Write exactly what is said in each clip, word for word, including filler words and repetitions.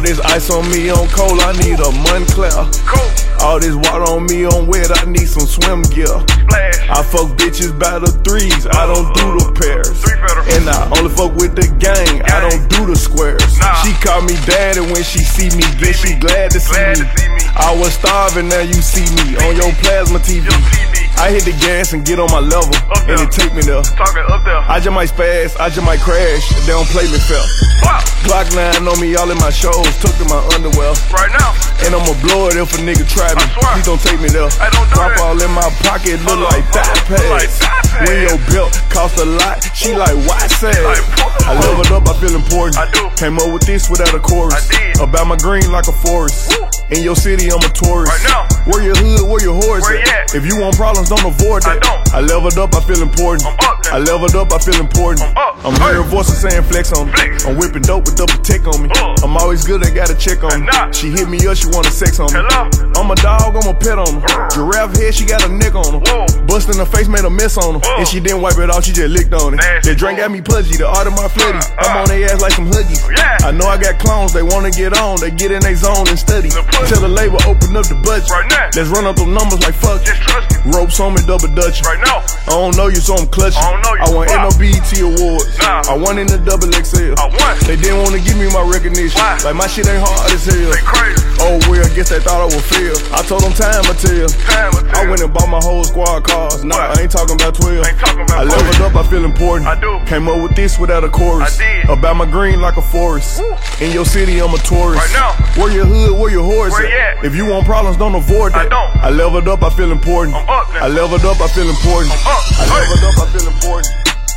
this ice on me on cold, I need a Moncler. All this water on me on wet, I need some swim gear. I fuck bitches by the threes, I don't do the pairs. And I only fuck with the gang, I don't do the squares. She call me daddy when she see me, guess she glad to see me. I was starving, now you see me on your plasma T V. I hit the gas and get on my level, and it take me there. I just might spaz, I just might crash, they don't play me fair. Glock nine on me all in my shows, took to my underwear. Right now. And I'ma blow it if a nigga try me. Please don't take me there. Drop all in my pocket, look like thigh pads. When your belt cost a lot, she like, why sad? I leveled up, I feel important. I do. Came up with this without a chorus. I did. About my green like a forest. Woo. In your city, I'm a tourist. Right now. Where your hood, where your horse Where at? you at? If you want problems, don't avoid that. I don't. I leveled up, I feel important. I'm up now. I leveled up, I feel important. I'm up. I'm hearing voices saying flex on me. Flex. I'm whipping dope with double tech on me. Uh. I'm always good, they gotta check on me. Nah. She hit me up, she wanna sex on me. Hello? I'm a dog, I'm a pet on her. Uh. Giraffe head, she got a neck on her. Whoa. Bustin' her face, made a mess on her. Whoa. And she didn't wipe it off, she just licked on it. Nasty. That drink got me pudgy, the art of my flitty. Uh, I'm uh. on their ass like some huggies. Yeah. I know I got clones, they wanna get on. They get in their zone and study. The pussy. Tell the label, open up the budget. Right now. Let's run up them numbers like fuck. Just trust me. Ropes on me, double dutch. Right now. I don't know you, so I'm clutching. I don't know you. I won Wow. N O B E T awards. Nah. I won in the double X L. I won. They didn't want to give me my recognition. Why? Like my shit ain't hard as hell. They crazy. Oh well, guess they thought I would fail. I told them time I tell. Time will tell. I went and bought my whole squad cars. Nah, Why? I ain't talking about twelve. Ain't talking about I leveled twelve. up, I feel important. I do. Came up with this without a chorus. I did. About my green like a forest. Woo. In your city, I'm a tourist. Right now. Where your hood, where your horse Where at? you at? If you want problems, don't avoid that. I don't. I leveled up, I feel important. I'm up now. I leveled up, I feel important. I'm up. I Hey. leveled up, I feel important.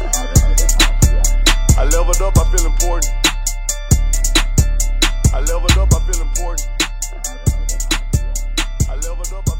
I leveled up, I feel important. I leveled up, I feel important. I leveled up, I